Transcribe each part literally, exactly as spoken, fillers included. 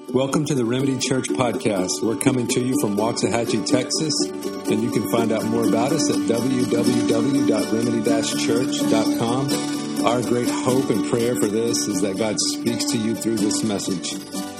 Welcome to the Remedy Church Podcast. We're coming to you from Waxahachie, Texas, and you can find out more about us at w w w dot remedy dash church dot com. Our great hope and prayer for this is that God speaks to you through this message.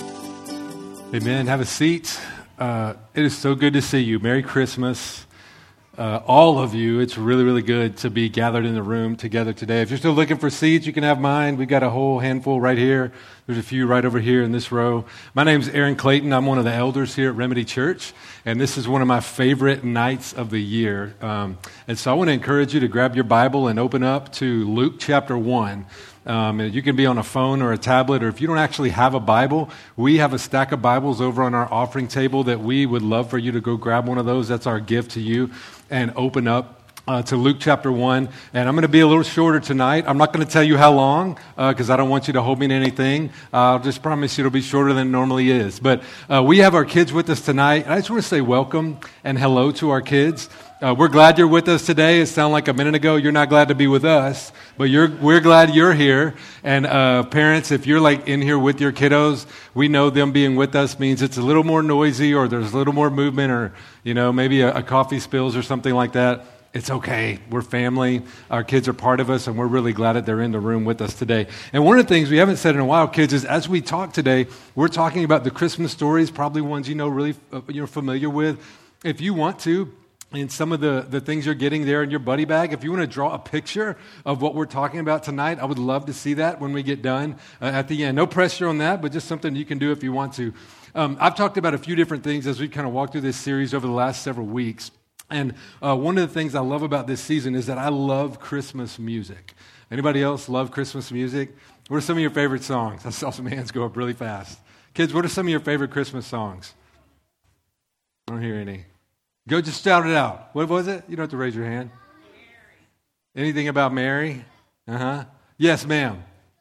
Amen. Have a seat. Uh, it is so good to see you. Merry Christmas. Uh, all of you, it's really, really good to be gathered in the room together today. If you're still looking for seats, you can have mine. We've got a whole handful right here. There's a few right over here in this row. My name's Aaron Clayton. I'm one of the elders here at Remedy Church, and this is one of my favorite nights of the year. Um, and so I want to encourage you to grab your Bible and open up to Luke chapter one. Um, you can be on a phone or a tablet, or if you don't actually have a Bible, we have a stack of Bibles over on our offering table that we would love for you to go grab one of those. That's our gift to you, and open up uh, to Luke chapter one. And I'm going to be a little shorter tonight. I'm not going to tell you how long because uh, I don't want you to hold me to anything. Uh, I'll just promise you it'll be shorter than it normally is. But uh, we have our kids with us tonight. And I just want to say welcome and hello to our kids. Uh, we're glad you're with us today. It sounded like a minute ago you're not glad to be with us, but you're we're glad you're here. And uh, parents, if you're like in here with your kiddos, we know them being with us means it's a little more noisy, or there's a little more movement, or you know maybe a, a coffee spills or something like that. It's okay. We're family. Our kids are part of us, and we're really glad that they're in the room with us today. And one of the things we haven't said in a while, kids, is as we talk today, we're talking about the Christmas stories, probably ones you know really uh, you're familiar with. If you want to, and some of the, the things you're getting there in your buddy bag, if you want to draw a picture of what we're talking about tonight, I would love to see that when we get done uh, at the end. No pressure on that, but just something you can do if you want to. Um, I've talked about a few different things as we kind of walked through this series over the last several weeks. And uh, one of the things I love about this season is that I love Christmas music. Anybody else love Christmas music? What are some of your favorite songs? I saw some hands go up really fast. Kids, what are some of your favorite Christmas songs? I don't hear any. Go, just shout it out. What was it? You don't have to raise your hand. Mary. Anything about Mary? Uh-huh. Yes, ma'am.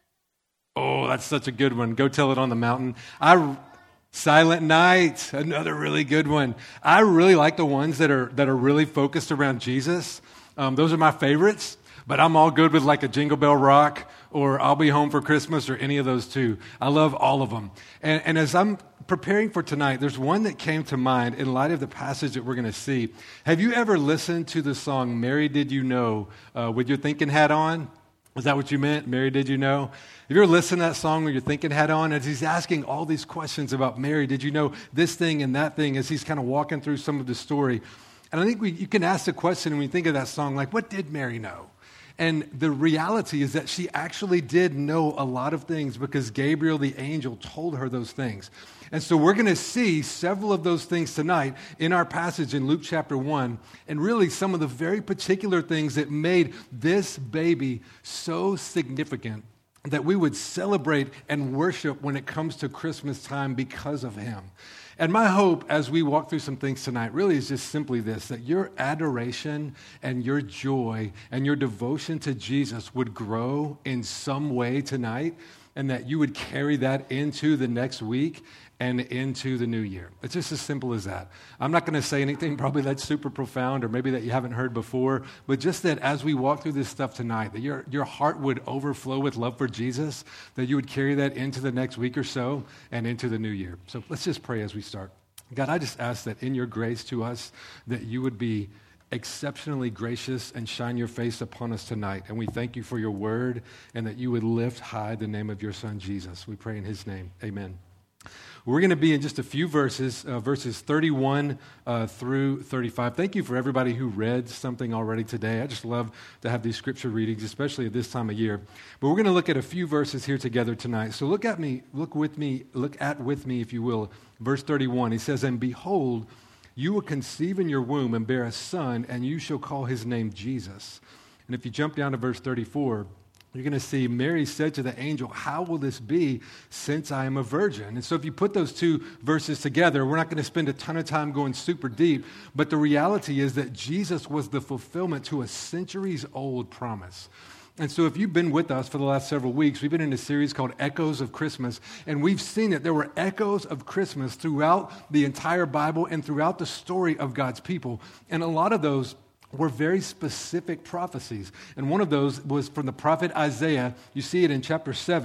Oh, that's such a good one. Go tell it on the mountain. I, Silent Night, another really good one. I really like the ones that are that are really focused around Jesus. Um, those are my favorites. But I'm all good with like a Jingle Bell Rock or I'll Be Home for Christmas or any of those two. I love all of them. And, and as I'm preparing for tonight, there's one that came to mind in light of the passage that we're going to see. Have you ever listened to the song, Mary Did You Know, uh, with your thinking hat on? Is that what you meant? Mary, did you know? Have you ever listened to that song with your thinking hat on? As he's asking all these questions about Mary, did you know this thing and that thing, as he's kind of walking through some of the story. And I think we, you can ask the question when you think of that song, like, what did Mary know? And the reality is that she actually did know a lot of things because Gabriel, the angel, told her those things. And so we're going to see several of those things tonight in our passage in Luke chapter one, and really some of the very particular things that made this baby so significant that we would celebrate and worship when it comes to Christmas time because of him. And my hope as we walk through some things tonight really is just simply this, that your adoration and your joy and your devotion to Jesus would grow in some way tonight, and that you would carry that into the next week and into the new year. It's just as simple as that. I'm not going to say anything probably that's super profound or maybe that you haven't heard before, but just that as we walk through this stuff tonight, that your, your heart would overflow with love for Jesus, that you would carry that into the next week or so and into the new year. So let's just pray as we start. God, I just ask that in your grace to us, that you would be exceptionally gracious and shine your face upon us tonight. And we thank you for your word, and that you would lift high the name of your son, Jesus. We pray in his name. Amen. We're going to be in just a few verses, uh, verses thirty-one uh, through thirty-five. Thank you for everybody who read something already today. I just love to have these scripture readings, especially at this time of year. But we're going to look at a few verses here together tonight. So look at me, look with me, look at with me, if you will. Verse thirty-one, he says, "And behold, you will conceive in your womb and bear a son, and you shall call his name Jesus." And if you jump down to verse thirty-four, you're going to see Mary said to the angel, "How will this be since I am a virgin?" And so if you put those two verses together, we're not going to spend a ton of time going super deep, but the reality is that Jesus was the fulfillment to a centuries-old promise. And so if you've been with us for the last several weeks, we've been in a series called Echoes of Christmas, and we've seen that there were echoes of Christmas throughout the entire Bible and throughout the story of God's people. And a lot of those were very specific prophecies. And one of those was from the prophet Isaiah. You see it in chapter seven.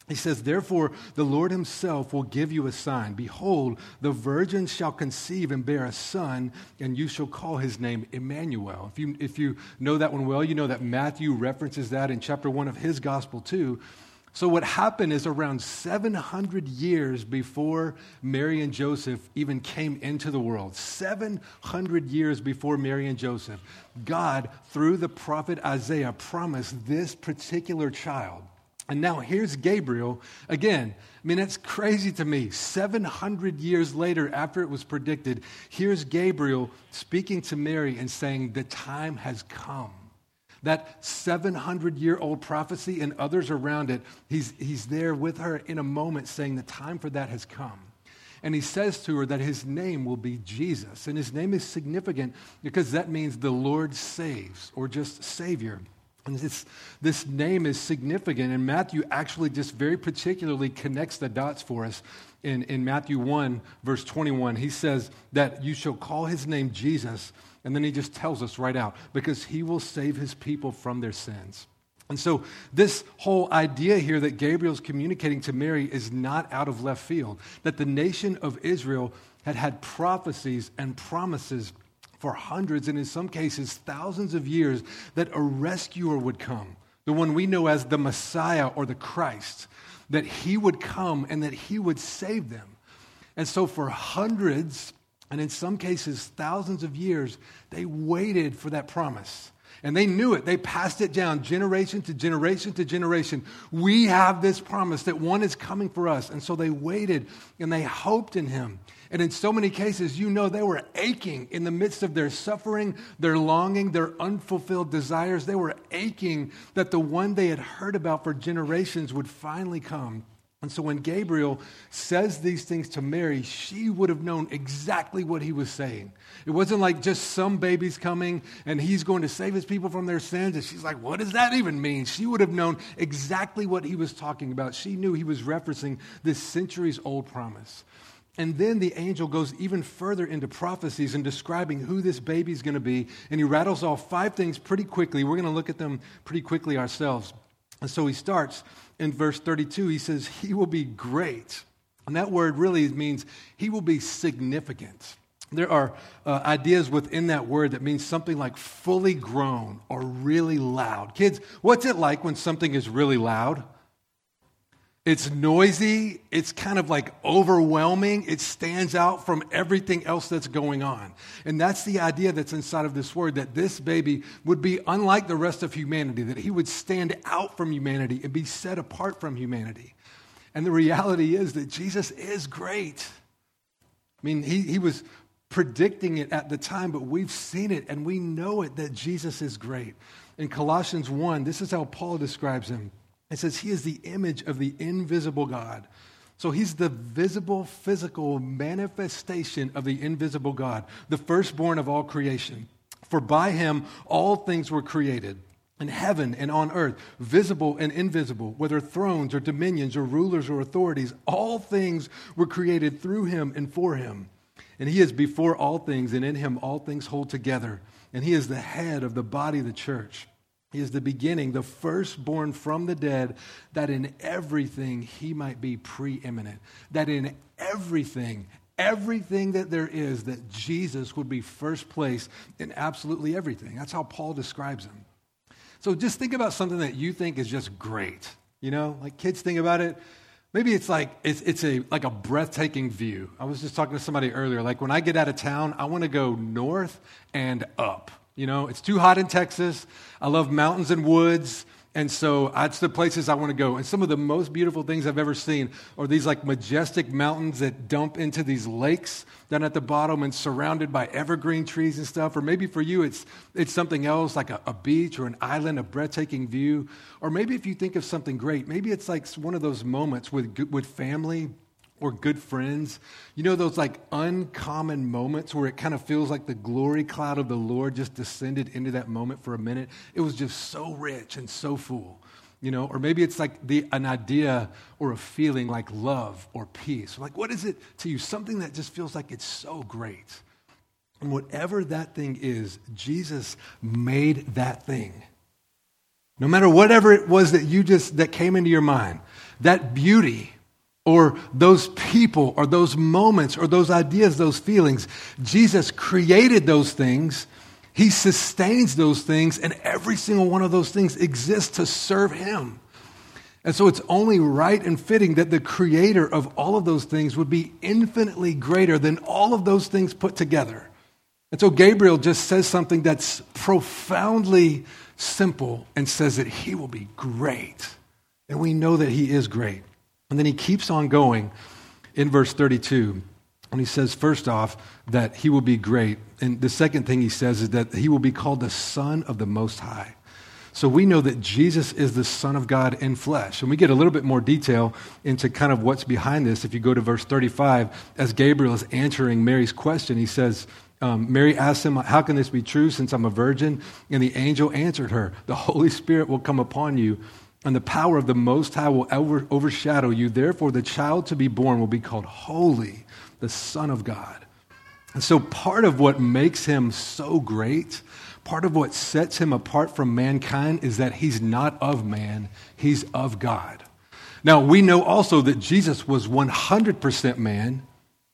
He says, therefore, the Lord himself will give you a sign. Behold, the virgin shall conceive and bear a son, and you shall call his name Emmanuel. If you, if you know that one well, you know that Matthew references that in chapter one of his gospel too. So what happened is around seven hundred years before Mary and Joseph even came into the world, seven hundred years before Mary and Joseph, God, through the prophet Isaiah, promised this particular child. And now here's Gabriel. Again, I mean, that's crazy to me. seven hundred years later, after it was predicted, here's Gabriel speaking to Mary and saying, the time has come. That seven hundred year old prophecy and others around it, he's, he's there with her in a moment saying the time for that has come. And he says to her that his name will be Jesus. And his name is significant because that means the Lord saves, or just Savior. And this, this name is significant, and Matthew actually just very particularly connects the dots for us. In, in Matthew one, verse twenty-one, he says that you shall call his name Jesus, and then he just tells us right out, because he will save his people from their sins. And so this whole idea here that Gabriel's communicating to Mary is not out of left field, that the nation of Israel had had prophecies and promises for hundreds and in some cases thousands of years that a rescuer would come, the one we know as the Messiah or the Christ, that he would come and that he would save them. And so for hundreds and in some cases thousands of years, they waited for that promise. And they knew it. They passed it down generation to generation to generation. We have this promise that one is coming for us. And so they waited and they hoped in him. And in so many cases, you know, they were aching in the midst of their suffering, their longing, their unfulfilled desires. They were aching that the one they had heard about for generations would finally come. And so when Gabriel says these things to Mary, she would have known exactly what he was saying. It wasn't like just some baby's coming and he's going to save his people from their sins. And she's like, what does that even mean? She would have known exactly what he was talking about. She knew he was referencing this centuries-old promise. And then the angel goes even further into prophecies and describing who this baby's going to be. And he rattles off five things pretty quickly. We're going to look at them pretty quickly ourselves. And so he starts in verse thirty-two. He says, he will be great. And that word really means he will be significant. There are uh, ideas within that word that means something like fully grown or really loud. Kids, what's it like when something is really loud? It's noisy, it's kind of like overwhelming, it stands out from everything else that's going on. And that's the idea that's inside of this word, that this baby would be unlike the rest of humanity, that he would stand out from humanity and be set apart from humanity. And the reality is that Jesus is great. I mean, he, he was predicting it at the time, but we've seen it and we know it that Jesus is great. In Colossians one, this is how Paul describes him. It says he is the image of the invisible God. So he's the visible, physical manifestation of the invisible God, the firstborn of all creation. For by him all things were created, in heaven and on earth, visible and invisible, whether thrones or dominions or rulers or authorities, all things were created through him and for him. And he is before all things, and in him all things hold together. And he is the head of the body of the church. He is the beginning, the firstborn from the dead, that in everything he might be preeminent. That in everything, everything that there is, that Jesus would be first place in absolutely everything. That's how Paul describes him. So just think about something that you think is just great. You know, like kids think about it. Maybe it's like it's it's a like a breathtaking view. I was just talking to somebody earlier. Like when I get out of town, I want to go north and up. You know, it's too hot in Texas. I love mountains and woods. And so that's the places I want to go. And some of the most beautiful things I've ever seen are these like majestic mountains that dump into these lakes down at the bottom and surrounded by evergreen trees and stuff. Or maybe for you, it's it's something else like a, a beach or an island, a breathtaking view. Or maybe if you think of something great, maybe it's like one of those moments with with family or good friends. You know, those like uncommon moments where it kind of feels like the glory cloud of the Lord just descended into that moment for a minute. It was just so rich and so full, you know, or maybe it's like the an idea or a feeling like love or peace. Like, what is it to you? Something that just feels like it's so great. And whatever that thing is, Jesus made that thing. No matter whatever it was that you just, that came into your mind, that beauty or those people or those moments or those ideas, those feelings, Jesus created those things. He sustains those things, and every single one of those things exists to serve him. And so it's only right and fitting that the creator of all of those things would be infinitely greater than all of those things put together. And so Gabriel just says something that's profoundly simple and says that he will be great. And we know that he is great. And then he keeps on going in verse thirty-two. And he says, first off, that he will be great. And the second thing he says is that he will be called the Son of the Most High. So we know that Jesus is the Son of God in flesh. And we get a little bit more detail into kind of what's behind this. If you go to verse thirty-five, as Gabriel is answering Mary's question, he says, um, Mary asked him, how can this be true since I'm a virgin? And the angel answered her, the Holy Spirit will come upon you, and the power of the Most High will over, overshadow you. Therefore, the child to be born will be called Holy, the Son of God. And so part of what makes him so great, part of what sets him apart from mankind is that he's not of man, he's of God. Now, we know also that Jesus was one hundred percent man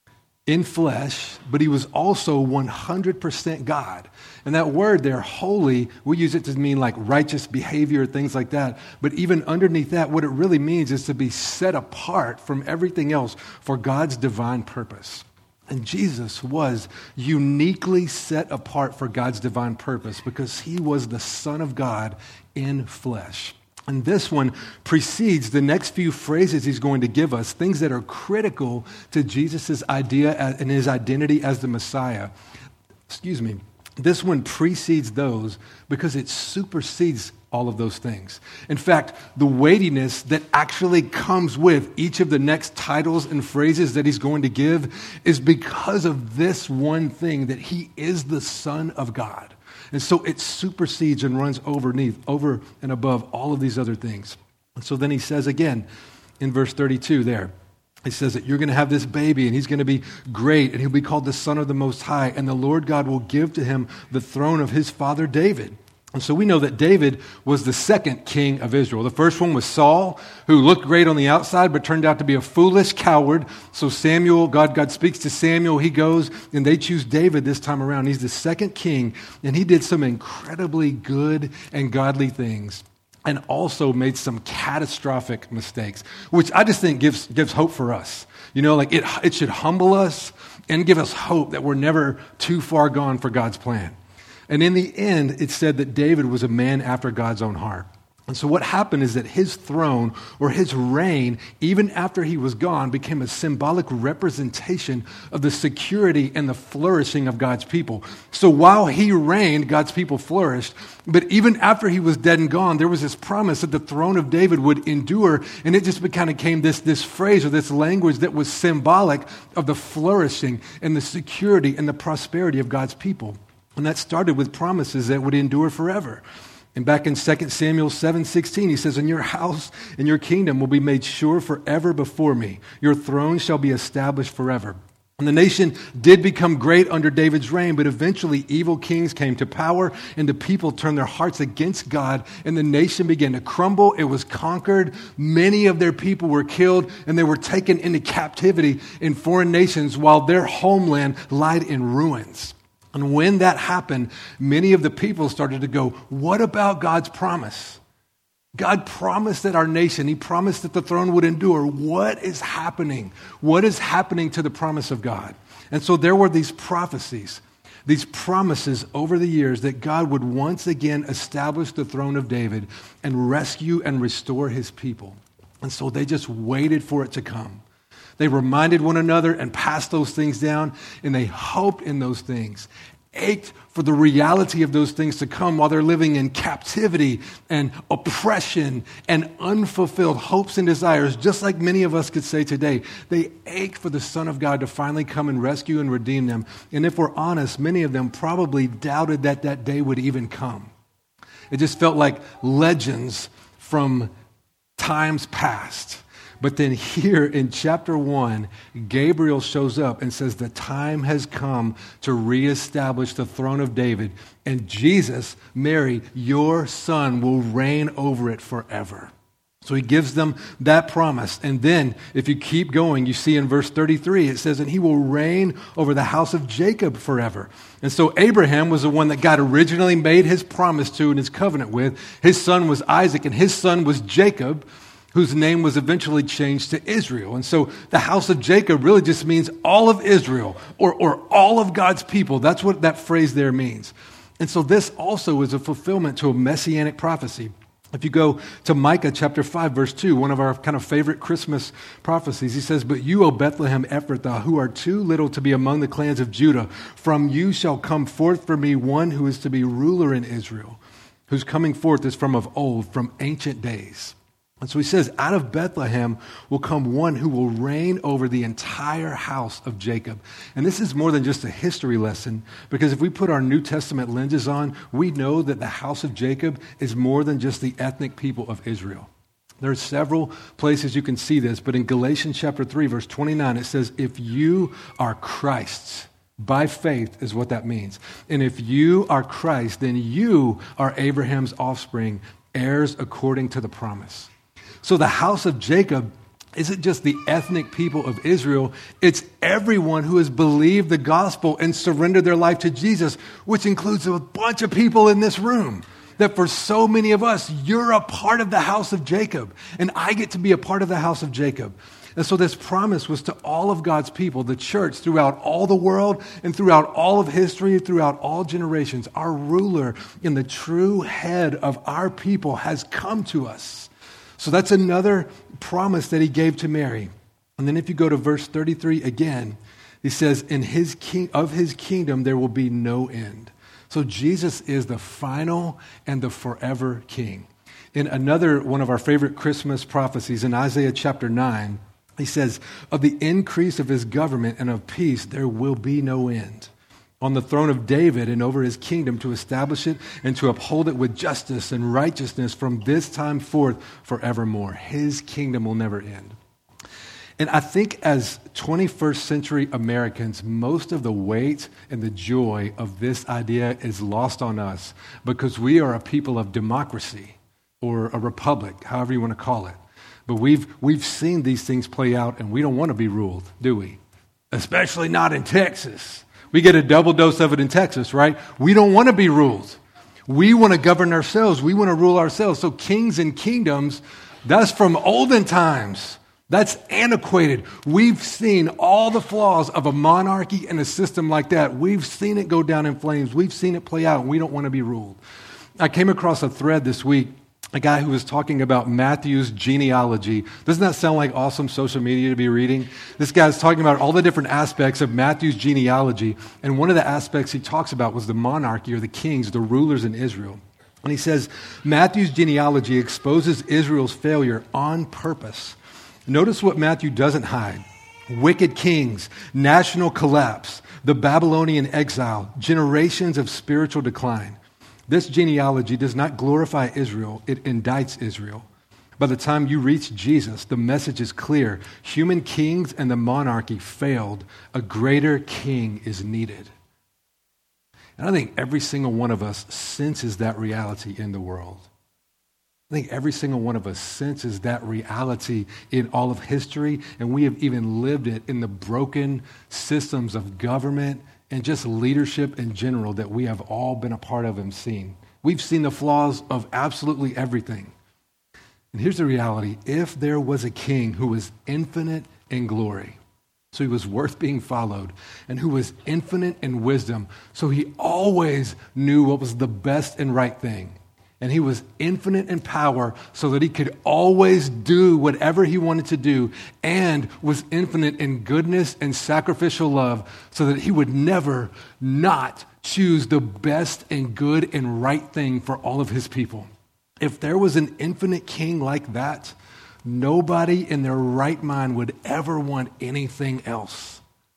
in flesh, but he was also one hundred percent God. And that word there, holy, we use it to mean like righteous behavior, things like that. But even underneath that, what it really means is to be set apart from everything else for God's divine purpose. And Jesus was uniquely set apart for God's divine purpose because he was the Son of God in flesh. And this one precedes the next few phrases he's going to give us, things that are critical to Jesus' idea and his identity as the Messiah. Excuse me. This one precedes those because it supersedes all of those things. In fact, the weightiness that actually comes with each of the next titles and phrases that he's going to give is because of this one thing, that he is the Son of God. And so it supersedes and runs overneath, over and above all of these other things. And so then he says again in verse thirty-two there, he says that you're going to have this baby and he's going to be great and he'll be called the Son of the Most High, and the Lord God will give to him the throne of his father David. And so we know that David was the second king of Israel. The first one was Saul, who looked great on the outside, but turned out to be a foolish coward. So Samuel, God, God speaks to Samuel. He goes, and they choose David this time around. He's the second king, and he did some incredibly good and godly things, and also made some catastrophic mistakes, which I just think gives gives hope for us. You know, like it, it should humble us and give us hope that we're never too far gone for God's plan. And in the end, it said that David was a man after God's own heart. And so what happened is that his throne or his reign, even after he was gone, became a symbolic representation of the security and the flourishing of God's people. So while he reigned, God's people flourished. But even after he was dead and gone, there was this promise that the throne of David would endure. And it just kind of became this, this phrase or this language that was symbolic of the flourishing and the security and the prosperity of God's people. And that started with promises that would endure forever. And back in Second Samuel seven sixteen, he says, and your house and your kingdom will be made sure forever before me. Your throne shall be established forever. And the nation did become great under David's reign, but eventually evil kings came to power, and the people turned their hearts against God, and the nation began to crumble. It was conquered. Many of their people were killed, and they were taken into captivity in foreign nations while their homeland lied in ruins. And when that happened, many of the people started to go, what about God's promise? God promised that our nation, he promised that the throne would endure. What is happening? What is happening to the promise of God? And so there were these prophecies, these promises over the years that God would once again establish the throne of David and rescue and restore his people. And so they just waited for it to come. They reminded one another and passed those things down, and they hoped in those things, ached for the reality of those things to come while they're living in captivity and oppression and unfulfilled hopes and desires, just like many of us could say today. They ached for the Son of God to finally come and rescue and redeem them. And if we're honest, many of them probably doubted that that day would even come. It just felt like legends from times past. But then here in chapter one, Gabriel shows up and says the time has come to reestablish the throne of David. And Jesus, Mary, your son will reign over it forever. So he gives them that promise. And then if you keep going, you see in verse thirty-three, it says, and he will reign over the house of Jacob forever. And so Abraham was the one that God originally made his promise to and his covenant with. His son was Isaac, and his son was Jacob, whose name was eventually changed to Israel. And so the house of Jacob really just means all of Israel, or, or all of God's people. That's what that phrase there means. And so this also is a fulfillment to a messianic prophecy. If you go to Micah chapter five, verse two, one of our kind of favorite Christmas prophecies, he says, but you, O Bethlehem Ephrathah, who are too little to be among the clans of Judah, from you shall come forth for me one who is to be ruler in Israel, whose coming forth is from of old, from ancient days. And so he says, out of Bethlehem will come one who will reign over the entire house of Jacob. And this is more than just a history lesson, because if we put our New Testament lenses on, we know that the house of Jacob is more than just the ethnic people of Israel. There are several places you can see this, but in Galatians chapter three, verse twenty-nine, it says, if you are Christ's, by faith is what that means. And if you are Christ, then you are Abraham's offspring, heirs according to the promise. So the house of Jacob isn't just the ethnic people of Israel, it's everyone who has believed the gospel and surrendered their life to Jesus, which includes a bunch of people in this room. That for so many of us, you're a part of the house of Jacob, and I get to be a part of the house of Jacob. And so this promise was to all of God's people, the church, throughout all the world and throughout all of history, throughout all generations. Our ruler and the true head of our people has come to us. So that's another promise that he gave to Mary. And then if you go to verse thirty-three again, he says, in his king, of his kingdom there will be no end. So Jesus is the final and the forever king. In another one of our favorite Christmas prophecies, in Isaiah chapter nine, he says, of the increase of his government and of peace there will be no end. On the throne of David and over his kingdom, to establish it and to uphold it with justice and righteousness from this time forth forevermore. His kingdom will never end. And I think as twenty-first century Americans, most of the weight and the joy of this idea is lost on us because we are a people of democracy or a republic, however you want to call it. But we've, we've seen these things play out, and we don't want to be ruled, do we? Especially not in Texas. We get a double dose of it in Texas, right? We don't want to be ruled. We want to govern ourselves. We want to rule ourselves. So kings and kingdoms, that's from olden times. That's antiquated. We've seen all the flaws of a monarchy and a system like that. We've seen it go down in flames. We've seen it play out, and we don't want to be ruled. I came across a thread this week, a guy who was talking about Matthew's genealogy. Doesn't that sound like awesome social media to be reading? This guy's talking about all the different aspects of Matthew's genealogy, and one of the aspects he talks about was the monarchy or the kings, the rulers in Israel. And he says, Matthew's genealogy exposes Israel's failure on purpose. Notice what Matthew doesn't hide. Wicked kings, national collapse, the Babylonian exile, generations of spiritual decline. This genealogy does not glorify Israel, it indicts Israel. By the time you reach Jesus, the message is clear. Human kings and the monarchy failed. A greater king is needed. And I think every single one of us senses that reality in the world. I think every single one of us senses that reality in all of history, and we have even lived it in the broken systems of government and just leadership in general that we have all been a part of and seen. We've seen the flaws of absolutely everything. And here's the reality. If there was a king who was infinite in glory, so he was worth being followed, and who was infinite in wisdom, so he always knew what was the best and right thing, and he was infinite in power so that he could always do whatever he wanted to do, and was infinite in goodness and sacrificial love so that he would never not choose the best and good and right thing for all of his people. If there was an infinite king like that, nobody in their right mind would ever want anything else.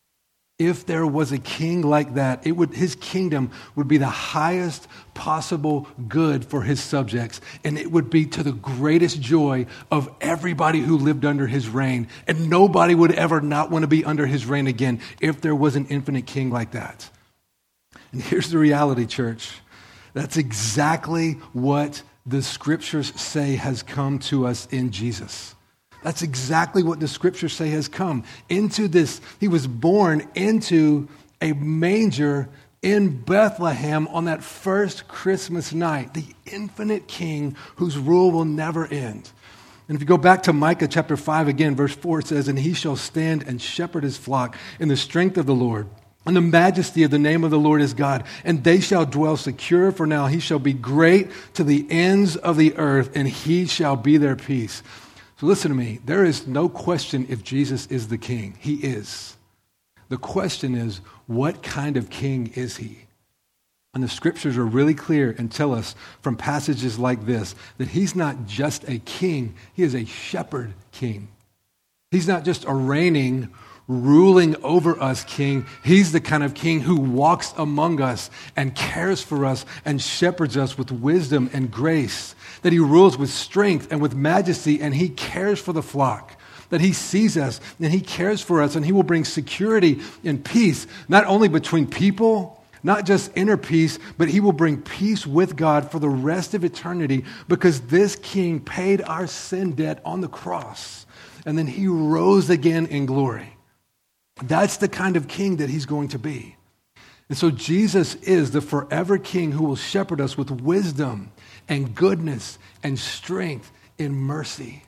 If there was a king like that, it would, his kingdom would be the highest possible good for his subjects, and it would be to the greatest joy of everybody who lived under his reign, and nobody would ever not want to be under his reign again if there was an infinite king like that. And here's the reality, church. That's exactly what the scriptures say has come to us in Jesus. That's exactly what the scriptures say has come into this. He was born into a manger in Bethlehem on that first Christmas night, the infinite King whose rule will never end. And if you go back to Micah chapter five again, verse four, it says, "And he shall stand and shepherd his flock in the strength of the Lord, and the majesty of the name of the Lord is God. And they shall dwell secure, for now he shall be great to the ends of the earth, and he shall be their peace." So listen to me. There is no question if Jesus is the King. He is. The question is, what kind of king is he? And the scriptures are really clear and tell us from passages like this that he's not just a king, he is a shepherd king. He's not just a reigning, ruling over us king. He's the kind of king who walks among us and cares for us and shepherds us with wisdom and grace. That he rules with strength and with majesty, and he cares for the flock. That he sees us and he cares for us, and he will bring security and peace, not only between people, not just inner peace, but he will bring peace with God for the rest of eternity, because this king paid our sin debt on the cross, and then he rose again in glory. That's the kind of king that he's going to be. And so Jesus is the forever king who will shepherd us with wisdom and goodness and strength in mercy.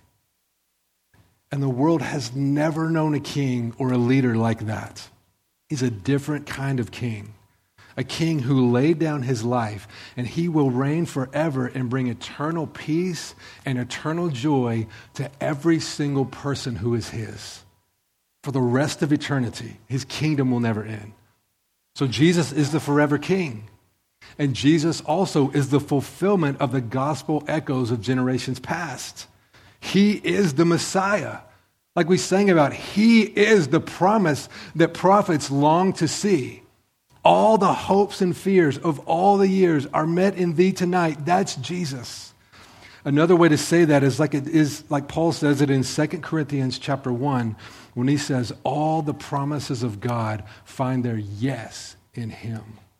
And the world has never known a king or a leader like that. He's a different kind of king. A king who laid down his life, and he will reign forever and bring eternal peace and eternal joy to every single person who is his. For the rest of eternity, his kingdom will never end. So Jesus is the forever king. And Jesus also is the fulfillment of the gospel echoes of generations past. He is the Messiah. Like we sang about, he is the promise that prophets long to see. All the hopes and fears of all the years are met in thee tonight. That's Jesus. Another way to say that is like it is like Paul says it in Second Corinthians chapter one, when he says all the promises of God find their yes in him.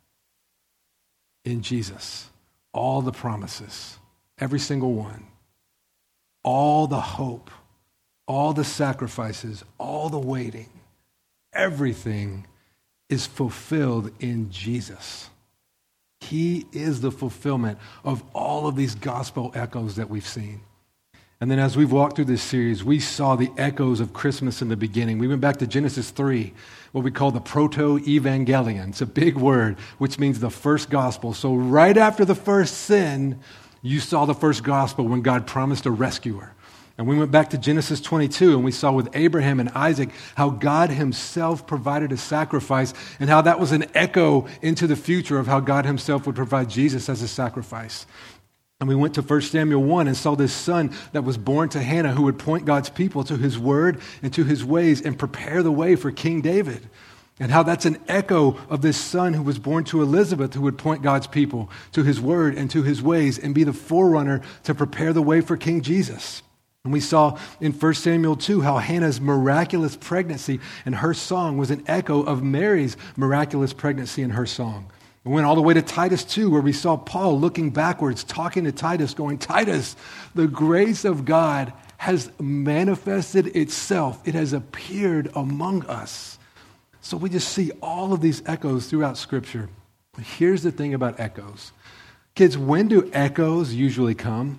In Jesus. All the promises. Every single one. All the hope, all the sacrifices, all the waiting, everything is fulfilled in Jesus. He is the fulfillment of all of these gospel echoes that we've seen. And then as we've walked through this series, we saw the echoes of Christmas in the beginning. We went back to Genesis three, what we call the proto-evangelion. It's a big word, which means the first gospel. So right after the first sin, you saw the first gospel when God promised a rescuer. And we went back to Genesis twenty-two, and we saw with Abraham and Isaac how God himself provided a sacrifice, and how that was an echo into the future of how God himself would provide Jesus as a sacrifice. And we went to First Samuel one and saw this son that was born to Hannah who would point God's people to his word and to his ways and prepare the way for King David. And how that's an echo of this son who was born to Elizabeth who would point God's people to his word and to his ways and be the forerunner to prepare the way for King Jesus. And we saw in First Samuel two how Hannah's miraculous pregnancy and her song was an echo of Mary's miraculous pregnancy and her song. We went all the way to Titus two, where we saw Paul looking backwards, talking to Titus, going, Titus, the grace of God has manifested itself. It has appeared among us. So we just see all of these echoes throughout Scripture. But here's the thing about echoes. Kids, when do echoes usually come?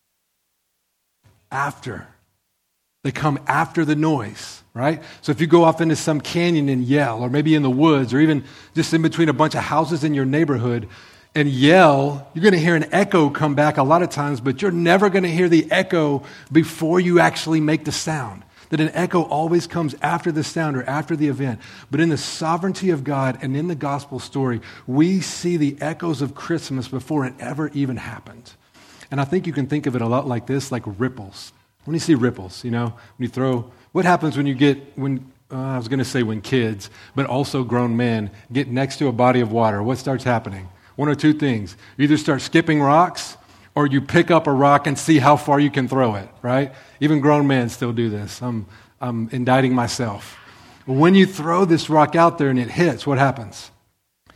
After. They come after the noise, right? So if you go off into some canyon and yell, or maybe in the woods, or even just in between a bunch of houses in your neighborhood and yell, you're going to hear an echo come back a lot of times, but you're never going to hear the echo before you actually make the sound. That an echo always comes after the sound or after the event. But in the sovereignty of God and in the gospel story, we see the echoes of Christmas before it ever even happened. And I think you can think of it a lot like this, like ripples. When you see ripples, you know, when you throw, what happens when you get, when uh, I was going to say when kids, but also grown men get next to a body of water, what starts happening? One or two things. You either start skipping rocks, or you pick up a rock and see how far you can throw it, right? Even grown men still do this. I'm, I'm indicting myself. When you throw this rock out there and it hits, what happens?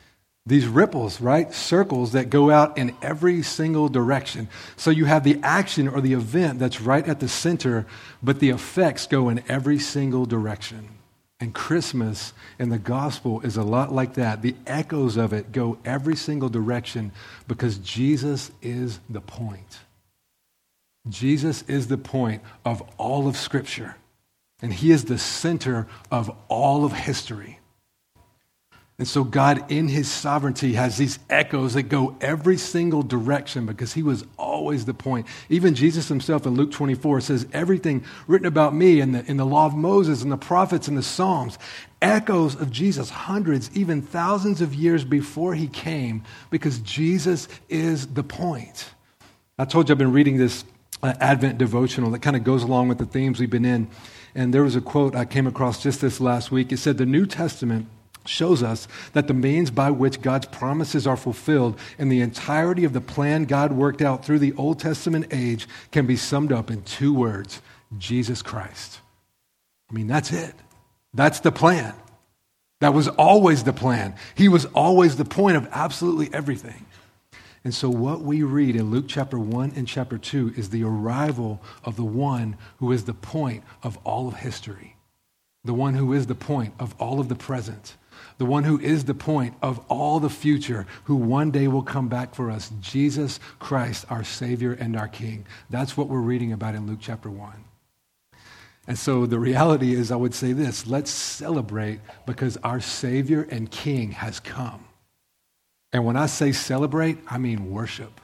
These ripples, right? Circles that go out in every single direction. So you have the action or the event that's right at the center, but the effects go in every single direction. And Christmas and the gospel is a lot like that. The echoes of it go every single direction because Jesus is the point. Jesus is the point of all of Scripture. And he is the center of all of history. And so God, in his sovereignty, has these echoes that go every single direction because he was always the point. Even Jesus himself in Luke twenty-four says, everything written about me in the, in the law of Moses and the prophets and the Psalms, echoes of Jesus hundreds, even thousands of years before he came, because Jesus is the point. I told you I've been reading this uh, Advent devotional that kind of goes along with the themes we've been in. And there was a quote I came across just this last week. It said, the New Testament shows us that the means by which God's promises are fulfilled in the entirety of the plan God worked out through the Old Testament age can be summed up in two words: Jesus Christ. I mean, that's it. That's the plan. That was always the plan. He was always the point of absolutely everything. And so what we read in Luke chapter one and chapter two is the arrival of the one who is the point of all of history, the one who is the point of all of the present, the one who is the point of all the future, who one day will come back for us, Jesus Christ, our Savior and our King. That's what we're reading about in Luke chapter one. And so the reality is, I would say this: let's celebrate because our Savior and King has come. And when I say celebrate, I mean worship.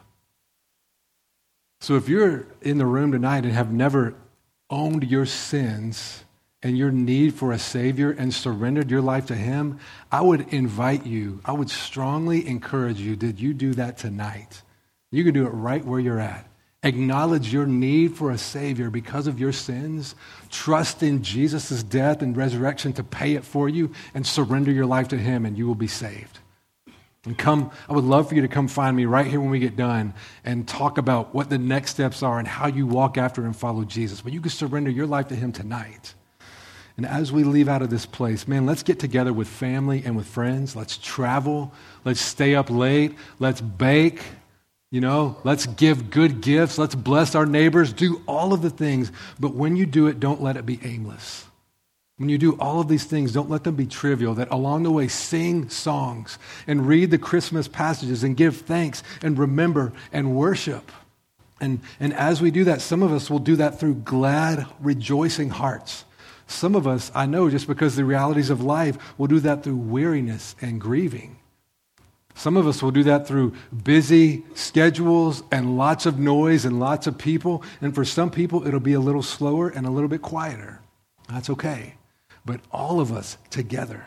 So if you're in the room tonight and have never owned your sins and your need for a Savior and surrendered your life to him, I would invite you, I would strongly encourage you that you do that tonight. You can do it right where you're at. Acknowledge your need for a Savior because of your sins. Trust in Jesus' death and resurrection to pay it for you, and surrender your life to him, and you will be saved. And come, I would love for you to come find me right here when we get done and talk about what the next steps are and how you walk after and follow Jesus. But you can surrender your life to him tonight. And as we leave out of this place, man, let's get together with family and with friends. Let's travel. Let's stay up late. Let's bake. You know, let's give good gifts. Let's bless our neighbors. Do all of the things. But when you do it, don't let it be aimless. When you do all of these things, don't let them be trivial. That along the way, sing songs and read the Christmas passages and give thanks and remember and worship. And, and as we do that, some of us will do that through glad, rejoicing hearts. Some of us, I know, just because the realities of life, will do that through weariness and grieving. Some of us will do that through busy schedules and lots of noise and lots of people. And for some people, it'll be a little slower and a little bit quieter. That's okay. But all of us together,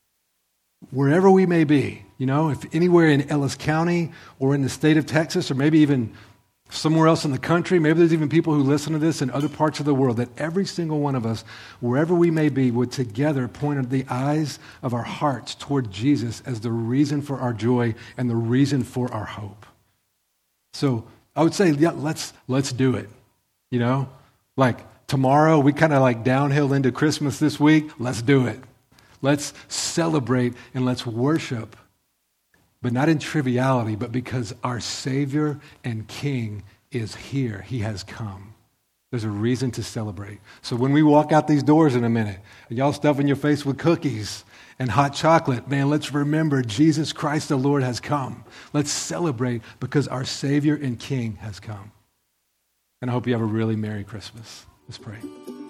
wherever we may be, you know, if anywhere in Ellis County or in the state of Texas or maybe even somewhere else in the country, maybe there's even people who listen to this in other parts of the world, that every single one of us, wherever we may be, would together point the eyes of our hearts toward Jesus as the reason for our joy and the reason for our hope. So I would say, yeah, let's let's do it. You know, like tomorrow, we kind of like downhill into Christmas this week. Let's do it. Let's celebrate and let's worship. But not in triviality, but because our Savior and King is here. He has come. There's a reason to celebrate. So when we walk out these doors in a minute, and y'all stuffing your face with cookies and hot chocolate, man, let's remember Jesus Christ the Lord has come. Let's celebrate because our Savior and King has come. And I hope you have a really Merry Christmas. Let's pray.